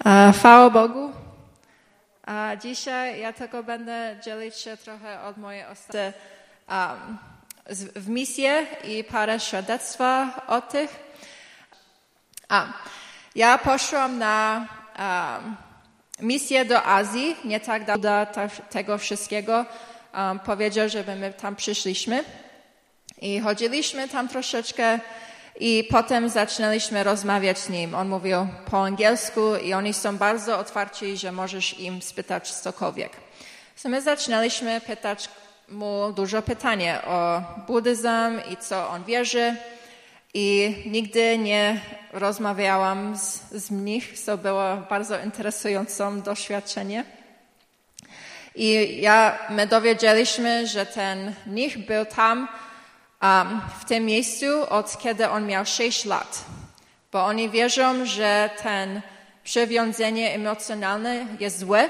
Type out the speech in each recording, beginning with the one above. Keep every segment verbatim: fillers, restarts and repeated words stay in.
A, chwała Bogu. A dzisiaj ja tylko będę dzielić się trochę od mojej ostatniej um, w misję i parę świadectwa o tych. A, ja poszłam na um, misję do Azji, nie tak dawno tego wszystkiego. Um, powiedział, żeby my tam przyszliśmy i chodziliśmy tam troszeczkę i potem zaczynaliśmy rozmawiać z nim. On mówił po angielsku i oni są bardzo otwarci, że możesz im spytać cokolwiek. So my zaczynaliśmy pytać mu dużo pytań o buddyzm i co on wierzy. I nigdy nie rozmawiałam z, z mnich, co było bardzo interesujące doświadczenie. I ja, my dowiedzieliśmy, że ten mnich był tam um, w tym miejscu od kiedy on miał sześć lat. Bo oni wierzą, że ten przywiązanie emocjonalne jest złe,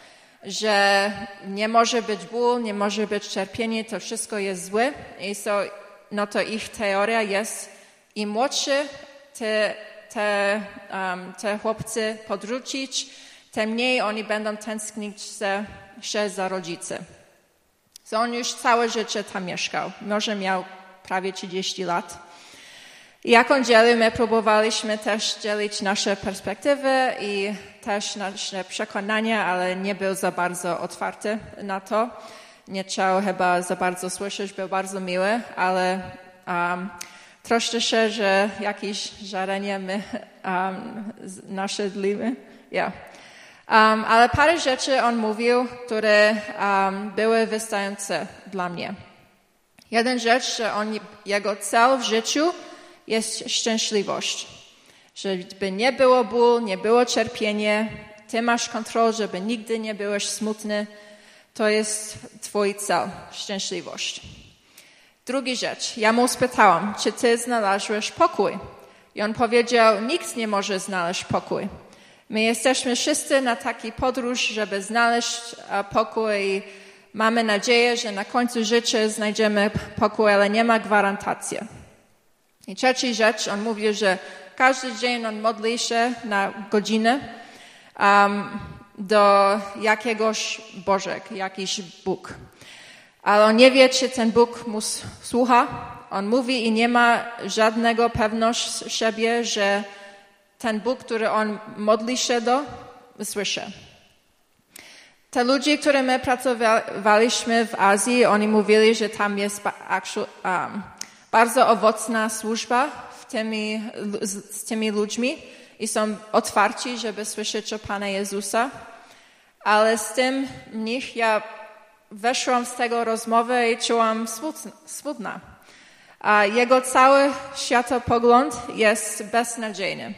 że nie może być ból, nie może być cierpienie, to wszystko jest złe. I so, no to ich teoria jest, im młodszy te, te, um, te chłopcy podrzucić, tym mniej oni będą tęsknić się za rodzice. So on już całe życie tam mieszkał. Może miał prawie trzydzieści lat. I jak on dzielił, my próbowaliśmy też dzielić nasze perspektywy i też nasze przekonania, ale nie był za bardzo otwarty na to. Nie chciał chyba za bardzo słyszeć, był bardzo miły, ale um, troszczę się, że jakieś żarenie my um, naszedliśmy. Yeah. Um, ale parę rzeczy on mówił, które um, były wystające dla mnie. Jeden rzecz, że on, jego cel w życiu jest szczęśliwość. Żeby nie było ból, nie było cierpienia, ty masz kontrolę, żeby nigdy nie byłeś smutny. To jest twój cel, szczęśliwość. Druga rzecz, ja mu spytałam, czy ty znalazłeś pokój? I on powiedział, nikt nie może znaleźć pokój. My jesteśmy wszyscy na taki podróż, żeby znaleźć pokój. Mamy nadzieję, że na końcu życia znajdziemy pokój, ale nie ma gwarantacji. I trzecia rzecz, on mówi, że każdy dzień on modli się na godzinę um, do jakiegoś Bożek, jakiś Bóg. Ale on nie wie, czy ten Bóg mu słucha. On mówi i nie ma żadnego pewności siebie, że ten Bóg, który on modli się do, słyszy. Te ludzie, które my pracowaliśmy w Azji, oni mówili, że tam jest um, bardzo owocna służba w tymi, z, z tymi ludźmi i są otwarci, żeby słyszeć o Pana Jezusa. Ale z tym mnich ja weszłam z tego rozmowy i czułam smutna. A jego cały światopogląd jest beznadziejny.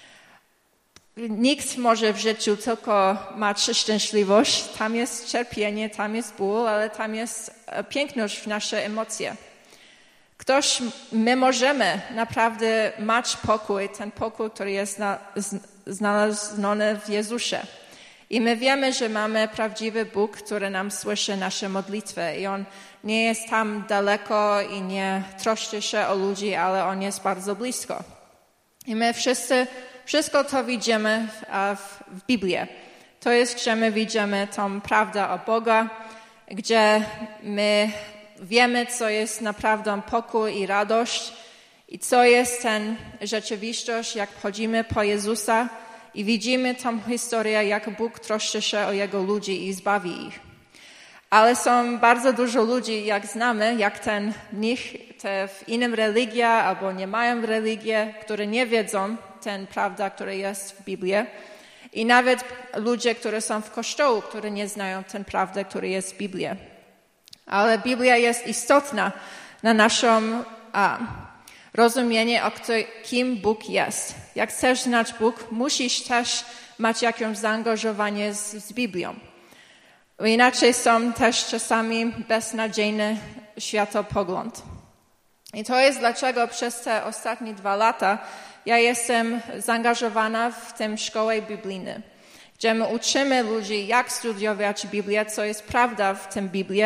Nikt może w życiu tylko mieć szczęśliwość. Tam jest cierpienie, tam jest ból, ale tam jest piękność w nasze emocje. Ktoś, my możemy naprawdę mieć pokój, ten pokój, który jest znaleziony w Jezusie. I my wiemy, że mamy prawdziwy Bóg, który nam słyszy nasze modlitwy. I On nie jest tam daleko i nie troszczy się o ludzi, ale On jest bardzo blisko. I my wszyscy, wszystko to widzimy w, w, w Biblii. To jest, gdzie my widzimy tą prawdę o Boga, gdzie my wiemy, co jest naprawdę pokój i radość i co jest ten rzeczywistość, jak chodzimy po Jezusa i widzimy tą historię, jak Bóg troszczy się o Jego ludzi i zbawi ich. Ale są bardzo dużo ludzi, jak znamy, jak ten mnich, te w innym religia albo nie mają religii, które nie wiedzą ten prawda, która jest w Biblii. I nawet ludzie, którzy są w kościołu, którzy nie znają ten prawdę, która jest w Biblii. Ale Biblia jest istotna na naszą a, rozumienie, o kto, kim Bóg jest. Jak chcesz znać Bóg, musisz też mieć jakieś zaangażowanie z, z Biblią. Inaczej są też czasami beznadziejny światopogląd. I to jest dlaczego przez te ostatnie dwa lata ja jestem zaangażowana w tę szkołę biblijną, gdzie my uczymy ludzi, jak studiować Biblię, co jest prawda w tym Biblii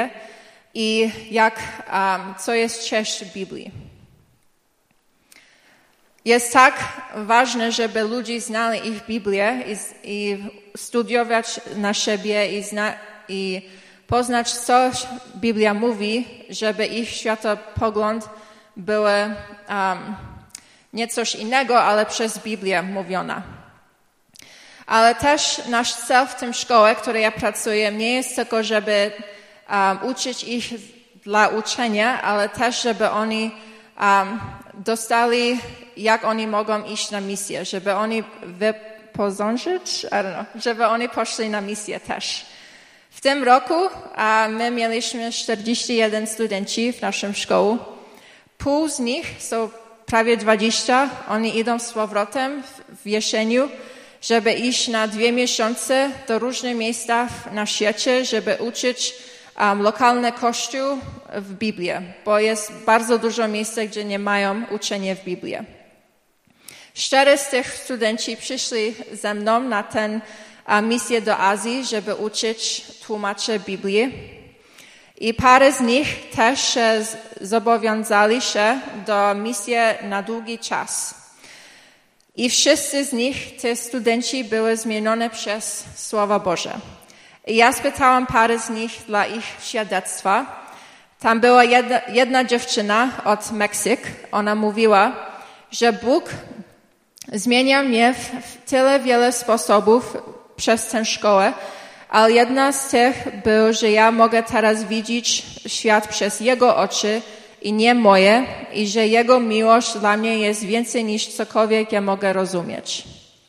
i jak, um, co jest treść Biblii. jest tak ważne, żeby ludzie znali ich Biblię i, i studiować na siebie i, zna, i poznać, co Biblia mówi, żeby ich światopogląd był um, nie coś innego, ale przez Biblię mówiona. Ale też nasz cel w tym szkole, w której ja pracuję, nie jest tylko, żeby um, uczyć ich dla uczenia, ale też, żeby oni um, dostali, jak oni mogą iść na misję, żeby oni wyposażyć, I don't know, żeby oni poszli na misję też. W tym roku a my mieliśmy czterdzieści jeden studenci w naszym szkole. Pół z nich są prawie dwadzieścia. Oni idą z powrotem w jesieniu, żeby iść na dwie miesiące do różnych miejsc na świecie, żeby uczyć um, lokalny kościół w Biblii, bo jest bardzo dużo miejsc, gdzie nie mają uczenia w Biblii. Cztery z tych studenci przyszli ze mną na tę misję do Azji, żeby uczyć tłumaczy Biblii. I parę z nich też zobowiązali się do misji na długi czas. I wszyscy z nich, te studenci, były zmienione przez Słowo Boże. I ja spytałam parę z nich dla ich świadectwa. Tam była jedna, jedna dziewczyna od Meksyku. Ona mówiła, że Bóg zmienia mnie w tyle wiele sposobów przez tę szkołę, ale jedna z tych był, że ja mogę teraz widzieć świat przez Jego oczy i nie moje, i że Jego miłość dla mnie jest więcej niż cokolwiek ja mogę rozumieć.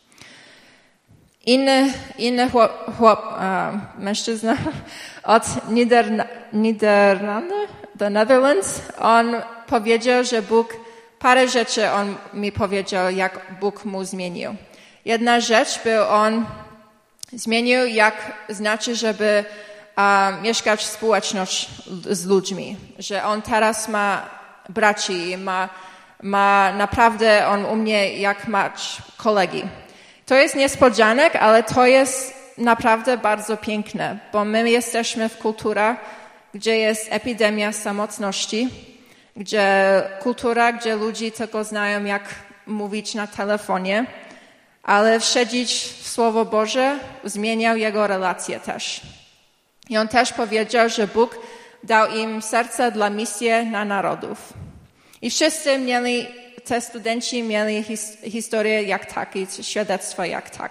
Inny, inny chłop, chłop uh, mężczyzna od Niderlandy, the Netherlands, on powiedział, że Bóg, parę rzeczy on mi powiedział, jak Bóg mu zmienił. Jedna rzecz był, on zmienił, jak znaczy, żeby uh, mieszkać w społeczności z ludźmi. Że on teraz ma braci, ma, ma naprawdę, on u mnie jak ma kolegi. To jest niespodzianek, ale to jest naprawdę bardzo piękne, bo my jesteśmy w kulturach, gdzie jest epidemia samotności, gdzie kultura, gdzie ludzie tylko znają, jak mówić na telefonie, ale wszedzić w Słowo Boże zmieniał jego relacje też. I on też powiedział, że Bóg dał im serce dla misji na narodów. I wszyscy mieli, te studenci mieli his, historię jak tak i świadectwo jak tak.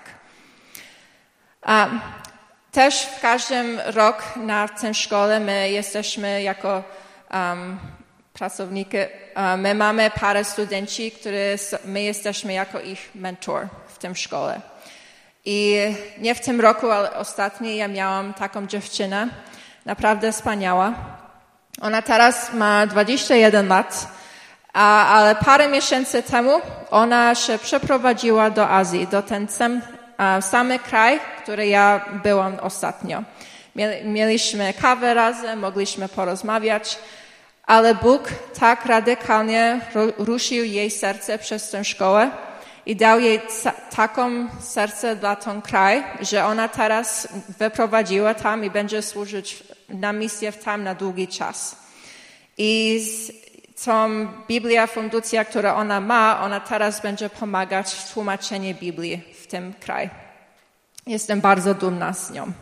Um, też w każdym roku na tę szkole my jesteśmy jako um, pracownicy, um, my mamy parę studenci, które my jesteśmy jako ich mentor w tym szkole. I nie w tym roku, ale ostatni ja miałam taką dziewczynę, naprawdę wspaniała. Ona teraz ma dwadzieścia jeden lat, a, ale parę miesięcy temu ona się przeprowadziła do Azji, do ten sam, a, samy kraj, który ja byłam ostatnio. Mieliśmy kawę razem, mogliśmy porozmawiać, ale Bóg tak radykalnie ruszył jej serce przez tę szkołę i dał jej ca- taką serce dla ten kraj, że ona teraz wyprowadziła tam i będzie służyć na misję tam na długi czas. I z tą Biblia, fundacja, którą ona ma, ona teraz będzie pomagać w tłumaczeniu Biblii w tym kraju. Jestem bardzo dumna z nią.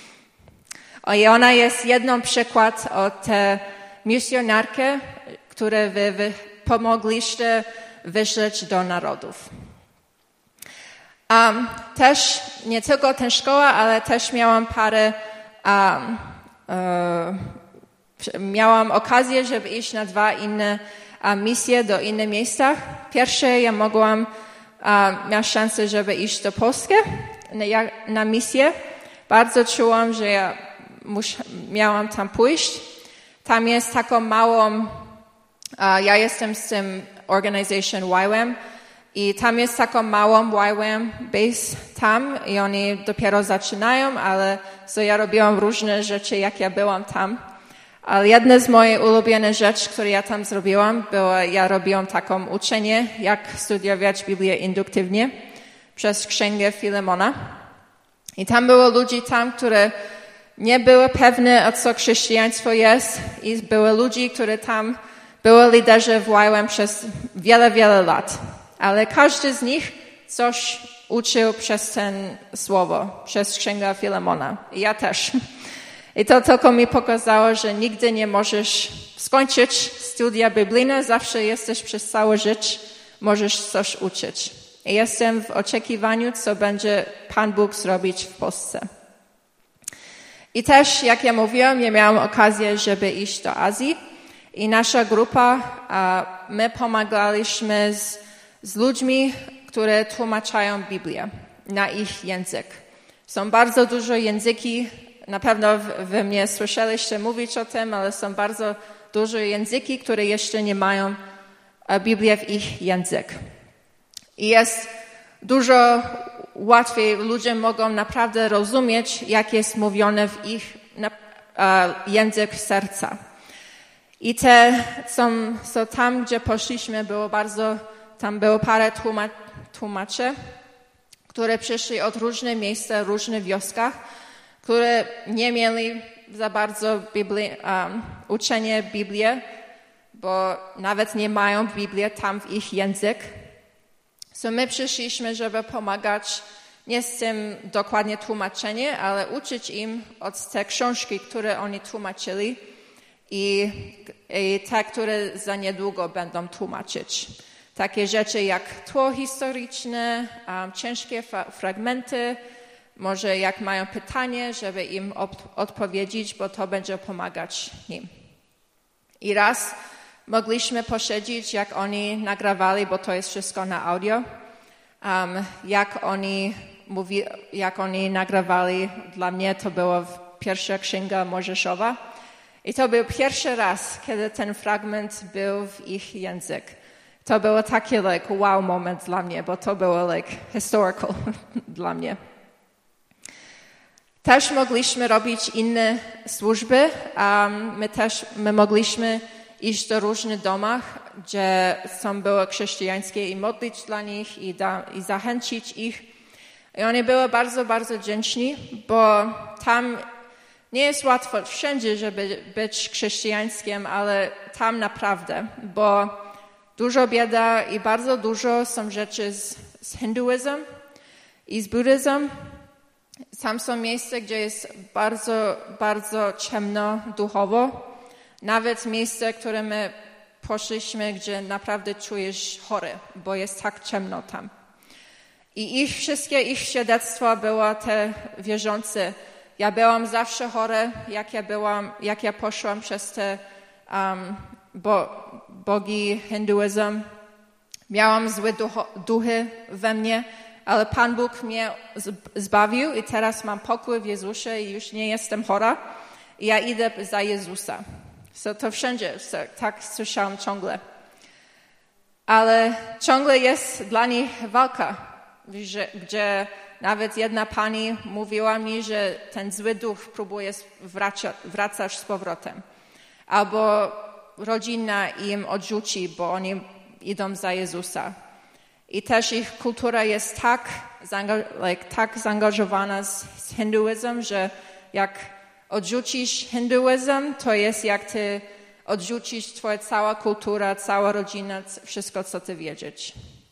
I ona jest jedną przykład od te misjonarki, które wy, wy pomogliście wyszleć do narodów. Um, też nie tylko tę szkołę, ale też miałam parę, um, uh, miałam okazję, żeby iść na dwa inne um, misje do innych miejscach. Pierwsze ja mogłam, um, miałam szansę, żeby iść do Polski na, na misję. Bardzo czułam, że ja mus, miałam tam pójść. Tam jest taką małą, uh, ja jestem z tym organization Y WAM i tam jest taką małą Y WAM base tam i oni dopiero zaczynają, ale so ja robiłam różne rzeczy, jak ja byłam tam. Ale jedna z moich ulubionych rzeczy, które ja tam zrobiłam, była, ja robiłam taką uczenie, jak studiować Biblię induktywnie przez Księgę Filemona. I tam było ludzi tam, które nie były pewne, o co chrześcijaństwo jest i były ludzie, którzy tam były liderzy w Y WAM przez wiele, wiele lat. ale każdy z nich coś uczył przez ten słowo, przez Księgę Filemona. I ja też. I to tylko mi pokazało, że nigdy nie możesz skończyć studia biblijne, zawsze jesteś przez całe życie, możesz coś uczyć. I jestem w oczekiwaniu, co będzie Pan Bóg zrobić w Polsce. I też, jak ja mówiłam, ja miałam okazję, żeby iść do Azji. I nasza grupa, my pomagaliśmy z, z ludźmi, które tłumaczają Biblię na ich język. Są bardzo dużo języki, na pewno wy mnie słyszeliście mówić o tym, ale są bardzo dużo języki, które jeszcze nie mają Biblię w ich język. I jest dużo łatwiej, ludzie mogą naprawdę rozumieć, jak jest mówione w ich język serca. I te są, są tam, gdzie poszliśmy, było bardzo, tam było parę tłuma, tłumaczy, które przyszli od różnych miejsc, różnych wioskach, które nie mieli za bardzo Biblii, um, uczenie Biblii, bo nawet nie mają Biblii tam w ich język. So my przyszliśmy, żeby pomagać nie z tym dokładnie tłumaczenie, ale uczyć im od te książki, które oni tłumaczyli i, i te, które za niedługo będą tłumaczyć. Takie rzeczy jak tło historyczne, um, ciężkie fa- fragmenty, może jak mają pytanie, żeby im op- odpowiedzieć, bo to będzie pomagać im. I raz mogliśmy posiedzieć, jak oni nagrawali, bo to jest wszystko na audio, um, jak oni mówi, jak oni nagrawali. Dla mnie to była pierwsza księga Mojżeszowa. I to był pierwszy raz, kiedy ten fragment był w ich język. To było taki like, wow moment dla mnie, bo to było like, historical dla mnie. Też mogliśmy robić inne służby. Um, my też my mogliśmy iść do różnych domach, gdzie są były chrześcijańskie i modlić dla nich i, da, i zachęcić ich. I oni byli bardzo, bardzo wdzięczni, bo tam nie jest łatwo wszędzie, żeby być chrześcijańskim, ale tam naprawdę, bo dużo bieda i bardzo dużo są rzeczy z, z hinduizmem i z buddyzmem. Tam są miejsca, gdzie jest bardzo, bardzo ciemno duchowo. Nawet miejsce, które my poszliśmy, gdzie naprawdę czujesz chory, bo jest tak ciemno tam. I ich, wszystkie ich świadectwa było te wierzące. Ja byłam zawsze chora, jak ja byłam, jak ja poszłam przez te um, bo, bogi hinduizm. Miałam złe ducho, duchy we mnie, ale Pan Bóg mnie zbawił i teraz mam pokój w Jezusie i już nie jestem chora. I ja idę za Jezusa. So to wszędzie, so, tak słyszałam ciągle. Ale ciągle jest dla nich walka, że, gdzie nawet jedna pani mówiła mi, że ten zły duch próbuje wraca, wracać z powrotem. Albo rodzina im odrzuci, bo oni idą za Jezusa. I też ich kultura jest tak, like, tak zaangażowana z, z hinduizmem, że jak odrzucisz hinduizm, to jest jak ty odrzucisz twoja cała kultura, cała rodzina, wszystko, co ty wiedzieć.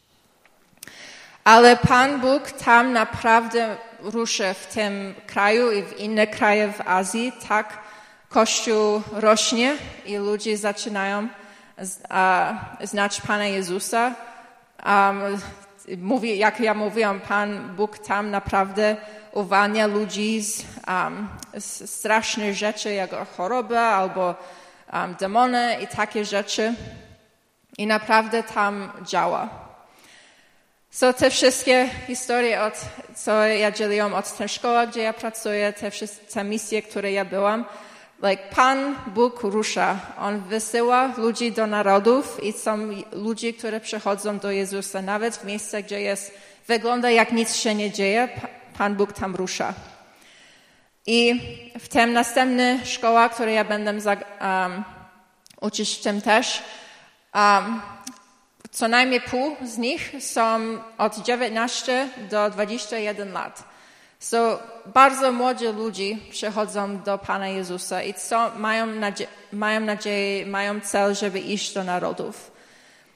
Ale Pan Bóg tam naprawdę ruszy w tym kraju i w innych krajach w Azji. Tak Kościół rośnie i ludzie zaczynają znać Pana Jezusa. Um, mówi, jak ja mówiłam, Pan Bóg tam naprawdę uwalnia ludzi z, um, z strasznych rzeczy, jak choroba albo um, demony i takie rzeczy. I naprawdę tam działa. So te wszystkie historie, od, co ja dzieliłam od tej szkoły, gdzie ja pracuję, te wszystkie misje, które ja byłam, like Pan Bóg rusza. On wysyła ludzi do narodów i są ludzie, którzy przychodzą do Jezusa. Nawet w miejscach, gdzie jest, wygląda jak nic się nie dzieje, Pan Bóg tam rusza. I w tym następna szkoła, której ja będę um, uczyć w tym też, um, co najmniej pół z nich są od dziewiętnastu do dwudziestu jeden lat. So, bardzo młodzi ludzie przychodzą do Pana Jezusa i co, mają, nadzie- mają nadzieję, mają cel, żeby iść do narodów.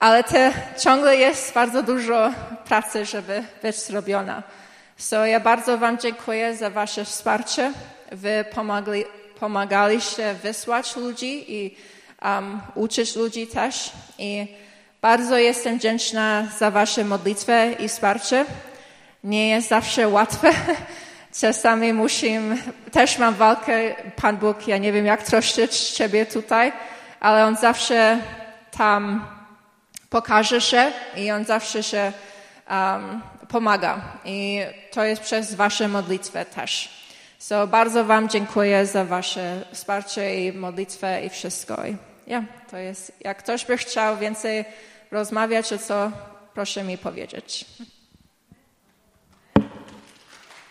ale te, ciągle jest bardzo dużo pracy, żeby być zrobiona. So ja bardzo wam dziękuję za wasze wsparcie. Wy pomagli, pomagaliście wysłać ludzi i um, uczyć ludzi też. I bardzo jestem wdzięczna za wasze modlitwę i wsparcie. Nie jest zawsze łatwe. Czasami musimy, też mam walkę, Pan Bóg, ja nie wiem jak troszczyć Ciebie tutaj, ale On zawsze tam pokaże się i On zawsze się um, pomaga. I to jest przez wasze modlitwę też. So bardzo wam dziękuję za wasze wsparcie i modlitwę i wszystko. I ja, to jest, jak ktoś by chciał więcej rozmawiać o co, proszę mi powiedzieć.